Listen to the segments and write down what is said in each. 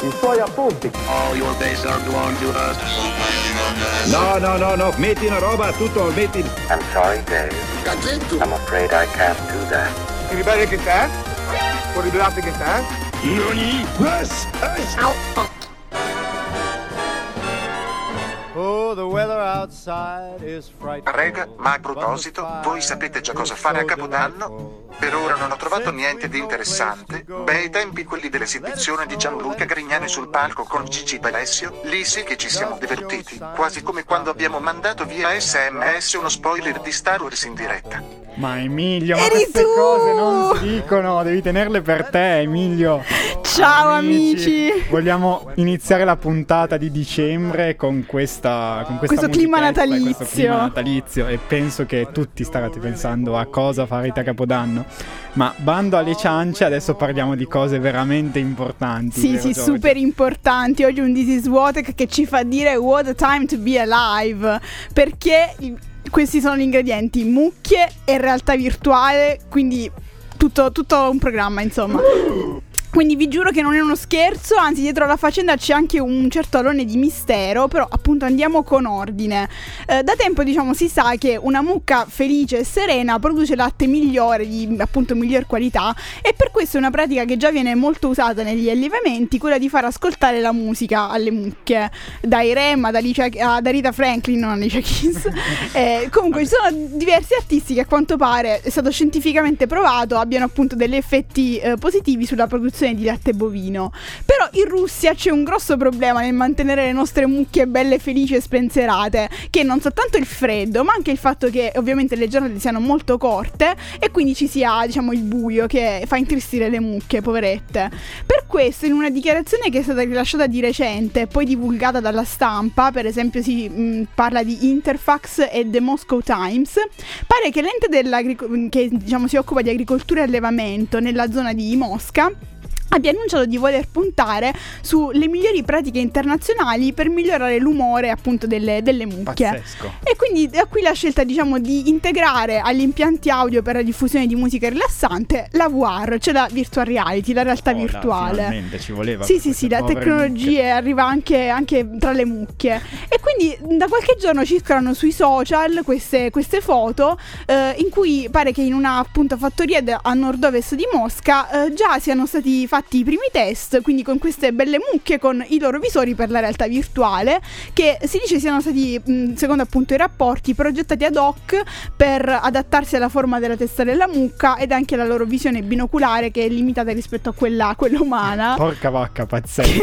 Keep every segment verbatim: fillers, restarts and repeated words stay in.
i suoi appunti. All your days are belong to us. No, no, no, no, metti una roba, tutto, metti... I'm sorry, Dave. I'm afraid I can't do that. Ti ribelli che te? Può ribellarti che te? Nani? Yes, yes. Oh, the weather outside is frightful. Rega, ma a proposito, voi sapete già cosa fare a Capodanno? Per ora non ho trovato niente di interessante. Bei tempi quelli dell'esibizione di Gianluca Grignani sul palco con Gigi D'Alessio. Lì sì che ci siamo divertiti, quasi come quando abbiamo mandato via S M S uno spoiler di Star Wars in diretta. Ma Emilio, ma Eri queste tu! cose non si dicono, devi tenerle per te, Emilio. Ciao amici. Vogliamo iniziare la puntata di dicembre con questa con questa Questo clima musichetta e natalizio. questo clima natalizio e penso che tutti starete pensando a cosa farete a Capodanno. Ma bando alle ciance, adesso parliamo di cose veramente importanti. Sì, vero, sì, Giorgio? super importanti. Oggi un This is Wotek che ci fa dire what a time to be alive, perché questi sono gli ingredienti: mucchie e realtà virtuale, quindi tutto, tutto un programma, insomma. Quindi vi giuro che non è uno scherzo, anzi dietro alla faccenda c'è anche un certo alone di mistero, però appunto andiamo con ordine. Eh, da tempo diciamo si sa che una mucca felice e serena produce latte migliore, di appunto miglior qualità, e per questo è una pratica che già viene molto usata negli allevamenti, quella di far ascoltare la musica alle mucche, dai Rem ad Alicia, ad Rita Franklin, non Alicia Keys. eh, comunque ci sono diversi artisti che a quanto pare è stato scientificamente provato abbiano appunto degli effetti eh, positivi sulla produzione di latte bovino. Però in Russia c'è un grosso problema nel mantenere le nostre mucche belle, felici e spensierate, che non soltanto il freddo, ma anche il fatto che ovviamente le giornate siano molto corte e quindi ci sia, diciamo, il buio che fa intristire le mucche, poverette. Per questo, in una dichiarazione che è stata rilasciata di recente e poi divulgata dalla stampa, per esempio si mh, parla di Interfax e The Moscow Times, pare che l'ente che diciamo si occupa di agricoltura e allevamento nella zona di Mosca abbia annunciato di voler puntare sulle migliori pratiche internazionali per migliorare l'umore appunto delle, delle mucche. Pazzesco. E quindi da qui la scelta, diciamo, di integrare agli impianti audio per la diffusione di musica rilassante la V R, cioè la virtual reality, la realtà Oh, virtuale. là, finalmente ci voleva. Sì, sì, sì, la tecnologia arriva anche, anche tra le mucche. E quindi da qualche giorno circolano sui social queste, queste foto eh, in cui pare che in una appunto fattoria de- a nord-ovest di Mosca eh, già siano stati fatti i primi test, quindi con queste belle mucche con i loro visori per la realtà virtuale, che si dice siano stati, mh, secondo appunto i rapporti, progettati ad hoc per adattarsi alla forma della testa della mucca ed anche alla loro visione binoculare, che è limitata rispetto a quella, quella umana. Porca vacca, pazzesco.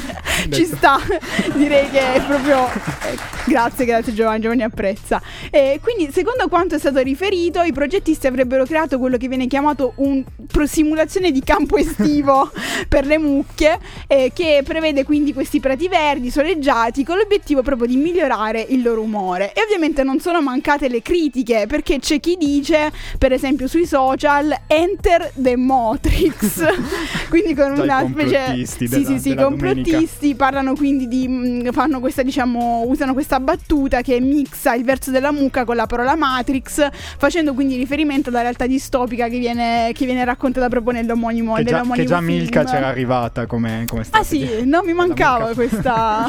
Ci sta, direi che è proprio eh, grazie, grazie Giovanni, Giovanni apprezza. E quindi secondo quanto è stato riferito, i progettisti avrebbero creato quello che viene chiamato un pro- simulazione di campo estivo per le mucche, eh, che prevede quindi questi prati verdi soleggiati con l'obiettivo proprio di migliorare il loro umore. E ovviamente non sono mancate le critiche, perché c'è chi dice, per esempio sui social, enter the Matrix quindi con Già una specie sì della, sì sì sì complottisti domenica. Parlano quindi di mh, fanno questa, diciamo, usano questa battuta che mixa il verso della mucca con la parola Matrix, facendo quindi riferimento alla realtà distopica che viene, che viene raccontata proprio nell'omonimo, che già, nell'omonimo che già film. Milka c'era arrivata come, come Ah sì, no, mi mancava questa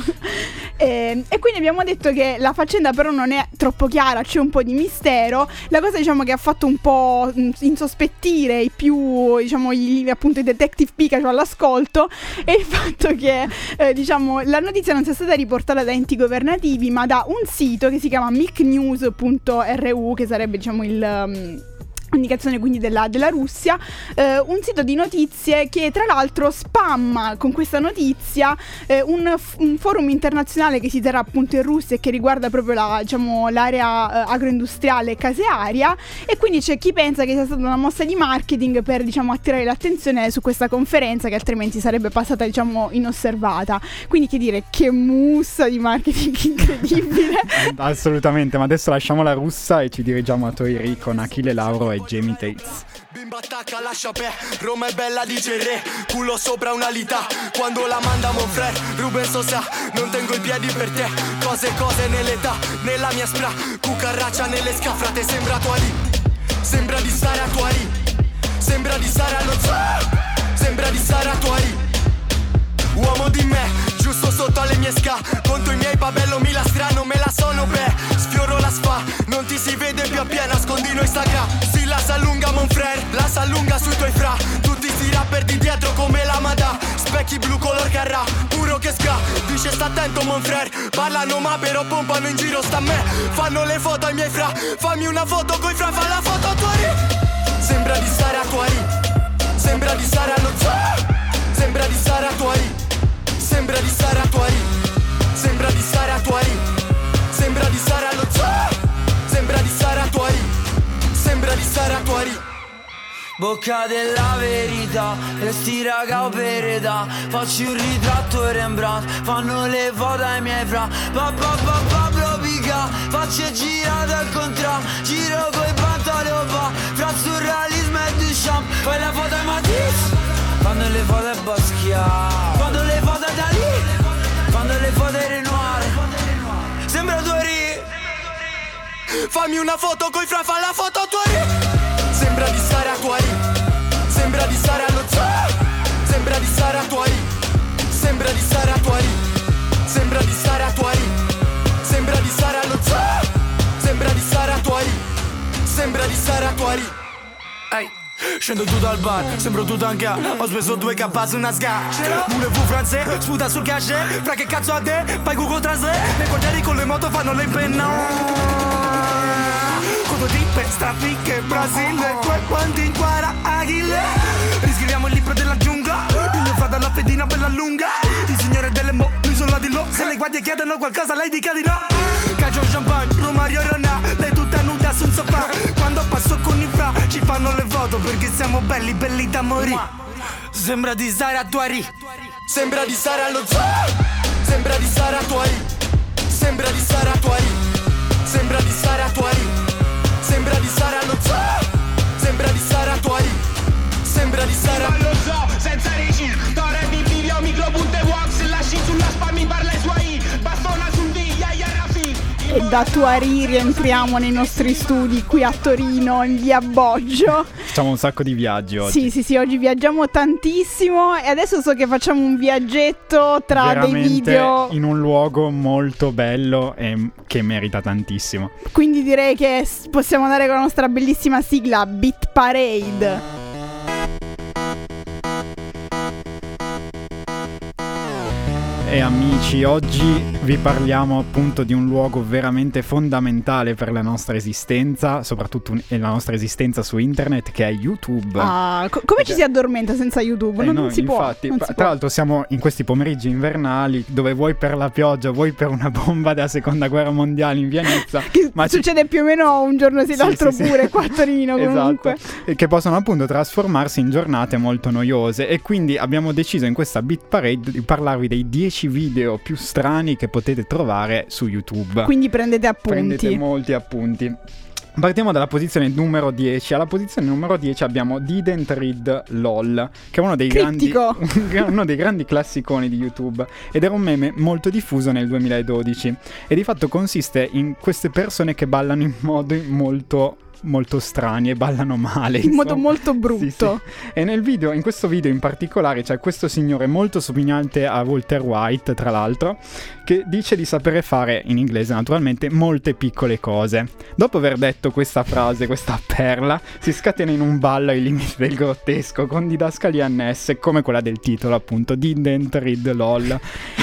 e, e quindi abbiamo detto che la faccenda però non è troppo chiara, c'è un po' di mistero. La cosa, diciamo, che ha fatto un po' insospettire i più, diciamo, gli, appunto i detective Pikachu all'ascolto è il fatto che eh, diciamo la notizia non sia stata riportata da enti governativi, ma da un sito che si chiama micnews punto r u, che sarebbe, diciamo, il um, indicazione quindi della, della Russia, eh, un sito di notizie che tra l'altro spamma con questa notizia eh, un, f- un forum internazionale che si terrà appunto in Russia e che riguarda proprio la, diciamo, l'area eh, agroindustriale casearia, e quindi c'è chi pensa che sia stata una mossa di marketing per, diciamo, attirare l'attenzione su questa conferenza che altrimenti sarebbe passata, diciamo, inosservata. Quindi, che dire, che mussa di marketing incredibile. Assolutamente, ma adesso lasciamo la russa e ci dirigiamo a Toiri con Achille Lauro e Jamie Tates. Bimba attacca, lascia per Roma è bella, dice il re, culo sopra una lita. Quando la manda mon frère, Ruben Sosa, non tengo i piedi per te. Cose cose nell'età, nella mia spra, cucaraccia nelle scafrate. Sembra Tuari, sembra di stare a Tuari, sembra di stare allo zoo, sembra di stare a Tuari. uomo di me, giusto sotto alle mie ska. Conto i miei babello, mi la strano, me la sono beh. Sfioro la sfa, non ti si vede più appena, nascondino Instagram. Si la s'allunga mon frère, la s'allunga sui tuoi fra. Tutti sti rapper di dietro come la Madà. Specchi blu color carrà, puro che ska. Dice sta attento mon frère, parlano ma però pompano in giro sta a me. Fanno le foto ai miei fra, fammi una foto coi fra, fa la foto a Tuari. Sembra di stare a Tuari, sembra di stare allo zoo. Sembra di stare a Tuari, sembra di stare a Tuari, sembra di stare a Tuari, sembra di stare allo zoo. Sembra di stare a Tuari, sembra di stare a Tuari. Bocca della verità, resti raga o per età. Faccio un ritratto Rembrandt, fanno le foto ai miei fra. Pa pa pa Pablo Pica, faccio girate al contrario. Giro coi pantaloni va, fra surrealismo e Duchamp. Fai la foto ai Matisse, fanno le foto ai Basquiat. Fanno le foto ai Dalì, fanno le foto ai Renoir. Sembra Tuari. Fammi una foto coi fra, fa la foto a Tuari. Sembra di stare a Tuari, sembra di stare allo zoo. Sembra di stare a Tuari, sembra di stare a Tuari, sembra di stare a Tuari, sembra di stare allo zoo. Sembra di stare a Tuari, sembra di stare a Tuari. Ehi, scendo giù dal bar, sembro tutto anche a. Ho speso due K su una ska. Voulez-vous français, sputa sul cachet. Fra che cazzo a te, poi Google Translate. Le corrieri con le moto fanno le penna. Tipe, straffiche, Brasile, poi quanti inquara Achille. Riscriviamo il libro della giungla, il mio fratello la fedina bella lunga. Il signore delle mo, l'isola di Lo. Se le guardie chiedono qualcosa lei dica di no. Calcio champagne, Romario Ronà, lei tutta nuda sul sofà. Quando passo con i fra, ci fanno le foto perché siamo belli, belli da morire. Sembra di stare a Tuari, sembra di stare allo zoo. Sembra di stare a Tuari, sembra di stare a Tuari, sembra di stare a Tuari. Sembra di stare allo zoo, sembra di stare a Tuari, sembra di stare allo zoo, senza regi, Tore di video, micro punte wax, lasci sulla spam, mi parla i suoi, bastona sul D, Yaya Rafi. E da Tuari rientriamo nei nostri studi qui a Torino, in via Boggio. Facciamo un sacco di viaggi oggi. Sì, sì, sì, oggi viaggiamo tantissimo e adesso so che facciamo un viaggetto tra veramente dei video in un luogo molto bello e che merita tantissimo. Quindi direi che possiamo andare con la nostra bellissima sigla Beat Parade. E amici, oggi vi parliamo appunto di un luogo veramente fondamentale per la nostra esistenza, soprattutto la nostra esistenza su internet, che è YouTube. Ah, co- come ci si addormenta senza YouTube? Eh non, no, non si infatti, può. Non pa- si tra può. l'altro siamo in questi pomeriggi invernali dove vuoi per la pioggia, vuoi per una bomba della seconda guerra mondiale in Vianezza. Che ma succede ci... più o meno un giorno sì, l'altro sì, sì, pure sì. qua a Torino comunque. Esatto, e che possono appunto trasformarsi in giornate molto noiose, e quindi abbiamo deciso in questa Beat Parade di parlarvi dei dieci video più strani che potete trovare su YouTube. Quindi prendete appunti. Prendete molti appunti. Partiamo dalla posizione numero dieci. Alla posizione numero dieci abbiamo Didn't Read LOL, che è uno dei grandi uno dei grandi classiconi di YouTube, ed era un meme molto diffuso nel duemiladodici, e di fatto consiste in queste persone che ballano in modo molto molto strani e ballano male, in insomma. modo molto brutto. Sì, sì. E nel video, in questo video in particolare, c'è questo signore molto somigliante a Walter White, tra l'altro, che dice di sapere fare, in inglese naturalmente, molte piccole cose. Dopo aver detto questa frase, questa perla, si scatena in un ballo ai limiti del grottesco, con didascalie annesse, come quella del titolo, appunto, Didn't Read LOL.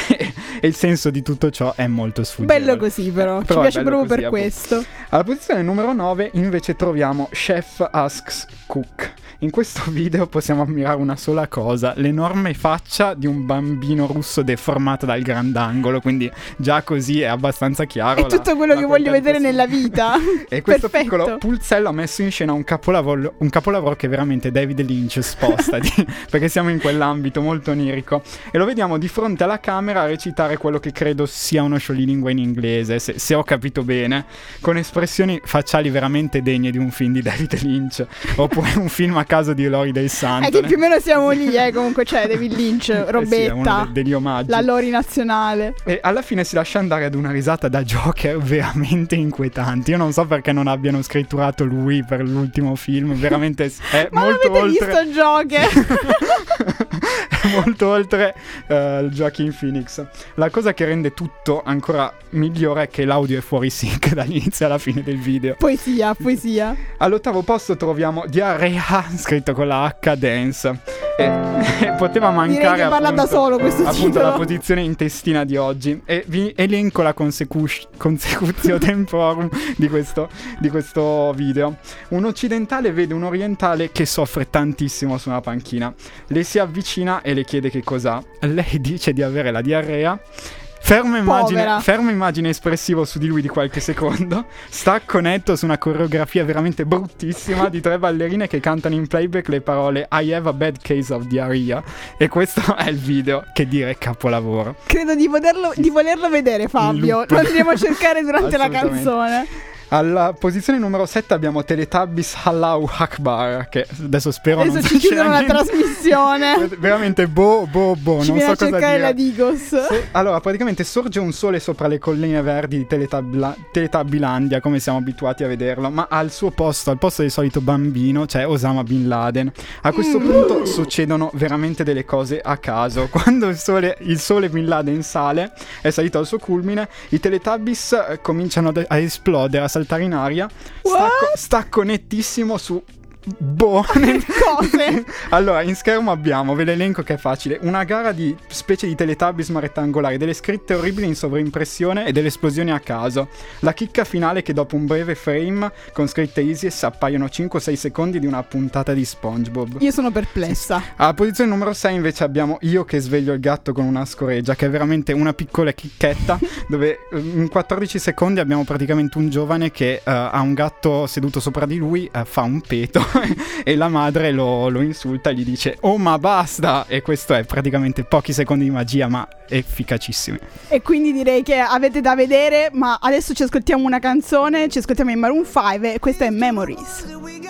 E il senso di tutto ciò è molto sfuggevole. Bello così però, però ci piace proprio così, per appunto. questo. Alla posizione numero nove invece troviamo Chef Asks Cook. In questo video possiamo ammirare una sola cosa: l'enorme faccia di un bambino russo deformata dal grandangolo, quindi già così è abbastanza chiaro. È tutto la, quello la che voglio vedere nella vita. E questo Perfetto. piccolo pulzello ha messo in scena un capolavoro, un capolavoro che veramente David Lynch sposta, di, perché siamo in quell'ambito molto onirico, e lo vediamo di fronte alla camera a recitare quello che credo sia uno scioglilingua in inglese, se, se ho capito bene, con espressioni facciali veramente degne di un film di David Lynch, oppure un film a caso di Lori del Santo. È che più o meno siamo lì, eh, comunque c'è David Lynch, robetta, eh sì, è uno de- degli omaggi. la Lori nazionale. E alla fine si lascia andare ad una risata da Joker veramente inquietante. Io non so perché non abbiano scritturato lui per l'ultimo film, veramente è Ma molto l'avete oltre. visto Joker? molto oltre uh, Joaquin Phoenix. La cosa che rende tutto ancora migliore è che l'audio è fuori sync dall'inizio alla fine del video. Poesia, poesia. All'ottavo posto troviamo Diarrea, scritto con la H Dance. E, e poteva mancare Direi che parla appunto, da solo questo appunto titolo. la posizione intestina di oggi. E vi elenco la consecu- consecutio temporum di questo, di questo video. Un occidentale vede un orientale che soffre tantissimo su una panchina. Le si avvicina e le chiede che cos'ha. Lei dice di avere la diarrea. Ferma immagine, ferma immagine espressivo su di lui di qualche secondo. Stacco netto su una coreografia veramente bruttissima di tre ballerine che cantano in playback le parole I have a bad case of diarrhea. E questo è il video, che dire capolavoro. Credo di, poterlo, di volerlo vedere, Fabio. Lo andremo a cercare durante la canzone. Alla posizione numero sette abbiamo Teletubbies Allahu Akbar, che adesso spero adesso non ci chiudono la trasmissione. Veramente boh boh boh, ci non viene so a cosa cercare dire. la Digos. Se, allora, praticamente sorge un sole sopra le colline verdi di Teletabla, Teletabilandia, come siamo abituati a vederlo, ma al suo posto, al posto del solito bambino, c'è Osama Bin Laden. A questo mm. punto succedono veramente delle cose a caso. Quando il sole, il sole Bin Laden sale, è salito al suo culmine, i Teletubbies eh, cominciano ad, a esplodere, a saltare in aria. Stacco, stacco nettissimo su boh cose. Allora, in schermo abbiamo, ve l'elenco che è facile, una gara di specie di Teletubbies ma rettangolari, delle scritte orribili in sovraimpressione e delle esplosioni a caso. La chicca finale che dopo un breve frame con scritte easy appaiono cinque sei secondi di una puntata di SpongeBob. Io sono perplessa. Alla posizione numero sei invece abbiamo Io che sveglio il gatto con una scoreggia, che è veramente una piccola chicchetta dove in quattordici secondi abbiamo praticamente un giovane che uh, ha un gatto seduto sopra di lui, uh, fa un peto e la madre lo, lo insulta e gli dice oh ma basta, e questo è praticamente pochi secondi di magia ma efficacissimi. E quindi direi che avete da vedere, ma adesso ci ascoltiamo una canzone, ci ascoltiamo in Maroon five e questa è Memories.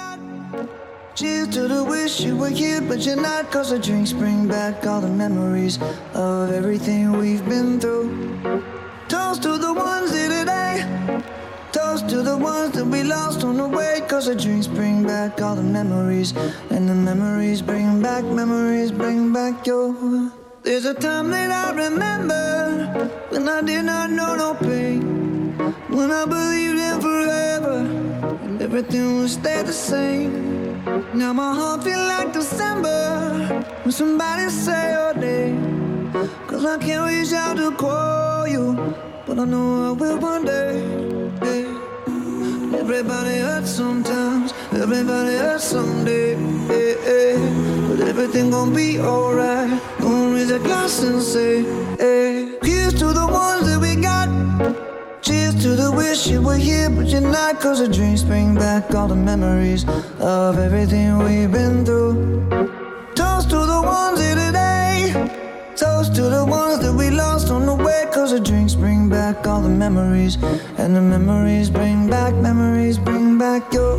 Cheers to the wish you were here but you're not, cause the drinks bring back all the memories of everything we've been through. Toast to the ones here today, toast to the ones that we lost on the way, cause the drinks bring back all the memories, and the memories bring back, memories bring back your... There's a time that I remember when I did not know no pain, when I believed in forever and everything would stay the same. Now my heart feel like December when somebody say your name, cause I can't reach out to call you, but I know I will one day. Hey. Everybody hurts sometimes, everybody hurts someday. Hey, hey. But everything gon' be alright. Gonna raise a glass and say, hey. Here's to the ones that we got. Cheers to the wish you were here but you're not, cause the drinks bring back all the memories of everything we've been through. Toast to the ones here today, toast to the ones that we lost on the way, cause the drinks bring back all the memories, and the memories bring back, memories bring back your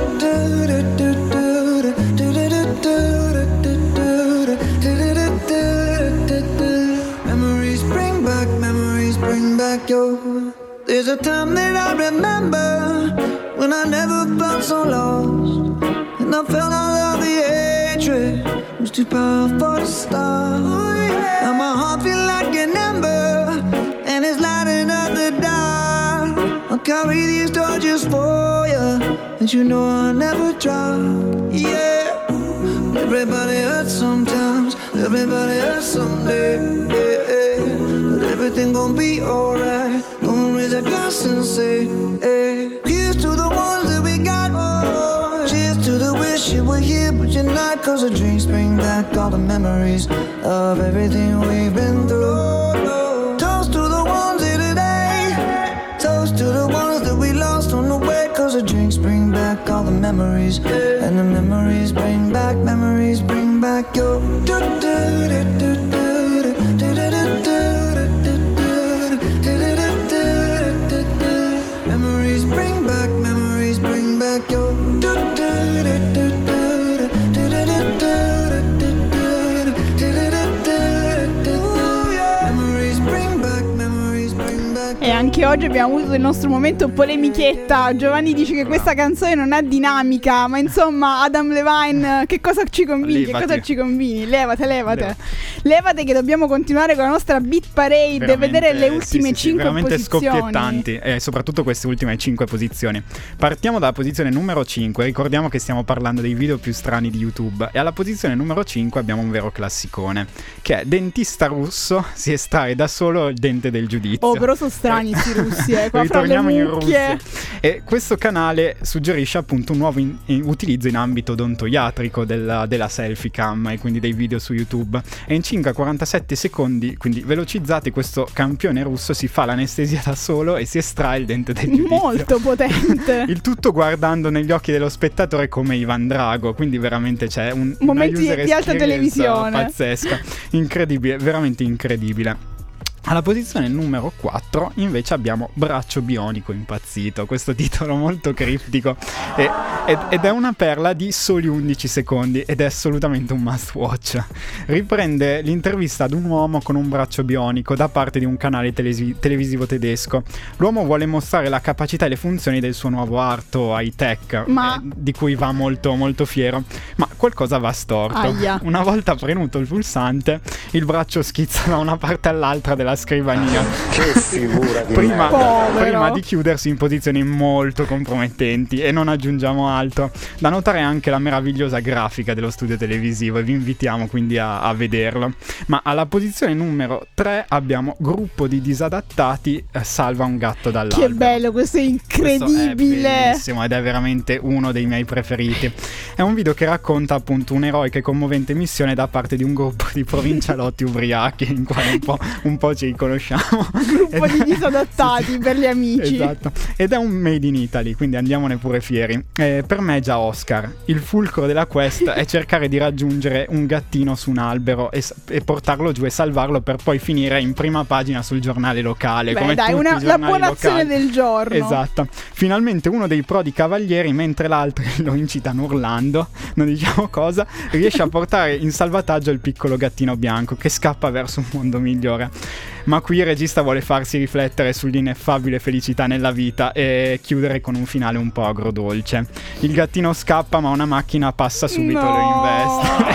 memories bring back, memories bring back your... There's a time that I remember when I never felt so lost, and I felt all of the hatred was too powerful to stop. Now my heart feel like an ember and it's lighting up the dark. I'll carry these torches for you, and you know I'll never drop. Yeah, everybody hurts sometimes, everybody hurts someday. Yeah, yeah. But everything gon' be alright. Gonna raise a glass and say, hey. Here's to the ones that we got. Oh, cheers to the wish you were here but you're not, cause the drinks bring back all the memories of everything we've been through. Toast to the ones here today, toast to the ones that we lost on the way, cause the drinks bring back all the memories, and the memories bring back, memories bring back your memories bring back, memories bring back your memories bring back, memories bring back E anche oggi abbiamo avuto il nostro momento polemichetta. Giovanni dice che questa canzone non ha dinamica, ma insomma Adam Levine, che cosa ci combini? Levati. Che cosa ci combini? Levate, levate. Levate. Levate che dobbiamo continuare con la nostra beat parade e vedere le ultime sì, sì, cinque sì, veramente posizioni. Scoppietanti, e soprattutto queste ultime cinque posizioni. Partiamo dalla posizione numero cinque. Ricordiamo che stiamo parlando dei video più strani di YouTube, e alla posizione numero cinque abbiamo un vero classicone, che è dentista russo si estrae da solo il dente del giudizio. Oh, però sono strani sti russi, eh. Qua Ritorniamo fra le in mucchie. Russia. E questo canale suggerisce appunto un nuovo in- in utilizzo in ambito odontoiatrico della, della selfie cam, e quindi dei video su YouTube. E in circa quarantasette secondi, quindi velocizzati, questo campione russo si fa l'anestesia da solo e si estrae il dente del giudizio. Molto potente. Il tutto guardando negli occhi dello spettatore come Ivan Drago, quindi veramente c'è un momenti una user di alta televisione pazzesca, incredibile, veramente incredibile. Alla posizione numero quattro invece abbiamo Braccio bionico impazzito, questo titolo molto criptico, e, ed, ed è una perla di soli undici secondi ed è assolutamente un must watch. Riprende l'intervista ad un uomo con un braccio bionico da parte di un canale telesi- televisivo tedesco. L'uomo vuole mostrare la capacità e le funzioni del suo nuovo arto high tech, ma... eh, di cui va molto molto fiero, ma qualcosa va storto. Aia. Una volta premuto il pulsante, il braccio schizza da una parte all'altra della scrivania. Che figura di prima, Povero. prima di chiudersi in posizioni molto compromettenti, e non aggiungiamo altro. Da notare anche la meravigliosa grafica dello studio televisivo, e vi invitiamo quindi a, a vederlo. Ma alla posizione numero tre abbiamo Gruppo di disadattati eh, salva un gatto dall'albero. Che bello, questo è incredibile. Questo è bellissimo ed è veramente uno dei miei preferiti. È un video che racconta appunto un'eroica e commovente missione da parte di un gruppo di provincialotti ubriachi, in quale un po', un po' ci riconosciamo. Gruppo di disadattati, sì, sì, per gli amici. Esatto. Ed è un made in Italy, quindi andiamone pure fieri. Eh, per me è già Oscar. Il fulcro della quest è cercare di raggiungere un gattino su un albero e, e portarlo giù e salvarlo, per poi finire in prima pagina sul giornale locale. Beh, come dai, tutti una, i la giornali buona locali. azione del giorno. Esatto. Finalmente uno dei prodi cavalieri, mentre l'altro lo incitano urlando, non diciamo cosa, riesce a portare in salvataggio il piccolo gattino bianco che scappa verso un mondo migliore. Ma qui il regista vuole farsi riflettere sull'ineffabile felicità nella vita e chiudere con un finale un po' agrodolce. Il gattino scappa, ma una macchina passa subito e no! lo investe.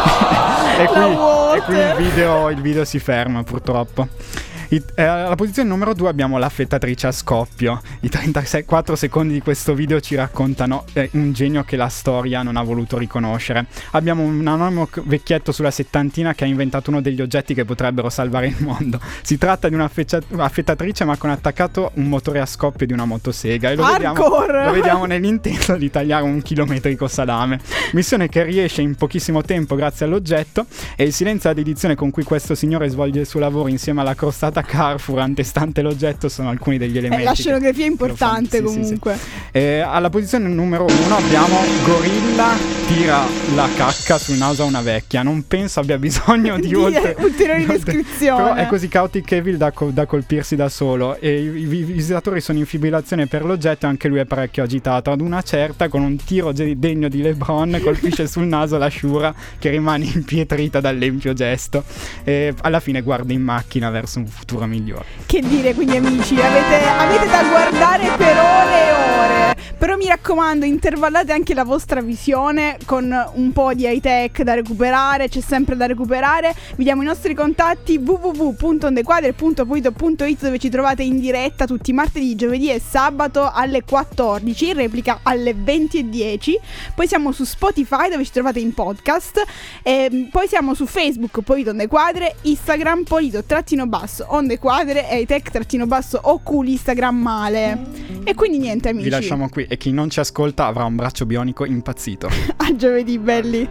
e, qui, e qui il video, il video si ferma, purtroppo. I, eh, alla posizione numero due abbiamo l'affettatrice a scoppio. I trentaquattro secondi di questo video ci raccontano eh, un genio che la storia non ha voluto riconoscere. Abbiamo un anonimo vecchietto sulla settantina che ha inventato uno degli oggetti che potrebbero salvare il mondo. Si tratta di un'affettatrice ma con attaccato un motore a scoppio di una motosega, e lo vediamo, lo vediamo nell'intento di tagliare un chilometrico salame. Missione che riesce in pochissimo tempo grazie all'oggetto, e il silenzio e la dedizione con cui questo signore svolge il suo lavoro insieme alla crostata Carrefour antestante l'oggetto sono alcuni degli elementi. Eh, la scenografia è importante, fan- sì, comunque. Sì, sì. Eh, alla posizione numero uno abbiamo Gorilla tira la cacca sul naso a una vecchia. Non penso abbia bisogno di, di oltre, ulteriori di oltre, descrizioni. però è così chaotic evil da, col- da colpirsi da solo, e i-, i visitatori sono in fibrillazione per l'oggetto, e anche lui è parecchio agitato. Ad una certa, con un tiro ge- degno di LeBron, colpisce sul naso la Shura, che rimane impietrita dall'empio gesto, e alla fine guarda in macchina verso un futuro migliore. Che dire, quindi amici, avete, avete da guardare per ore e ore, però mi raccomando, intervallate anche la vostra visione con un po' di high tech da recuperare, c'è sempre da recuperare. Vi diamo i nostri contatti: w w w punto ondequadre punto poito punto it, dove ci trovate in diretta tutti i martedì, giovedì e sabato alle quattordici, in replica alle venti e dieci. Poi siamo su Spotify, dove ci trovate in podcast, e poi siamo su Facebook Poito Ondequadre, Instagram Poito trattino basso Ondequadre e high tech trattino basso Oculistagram male. E quindi niente, amici, vi lasciamo qui, e chi non ci ascolta avrà un braccio bionico impazzito. A giovedì, belli.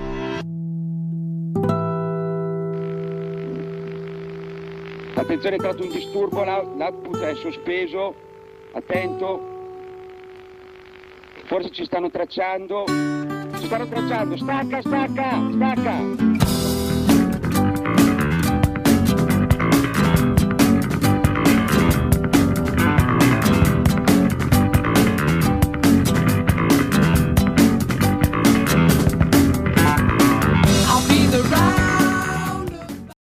Attenzione, è tratto un disturbo, l'output è sospeso, attento. Forse ci stanno tracciando. Ci stanno tracciando, stacca, stacca, stacca.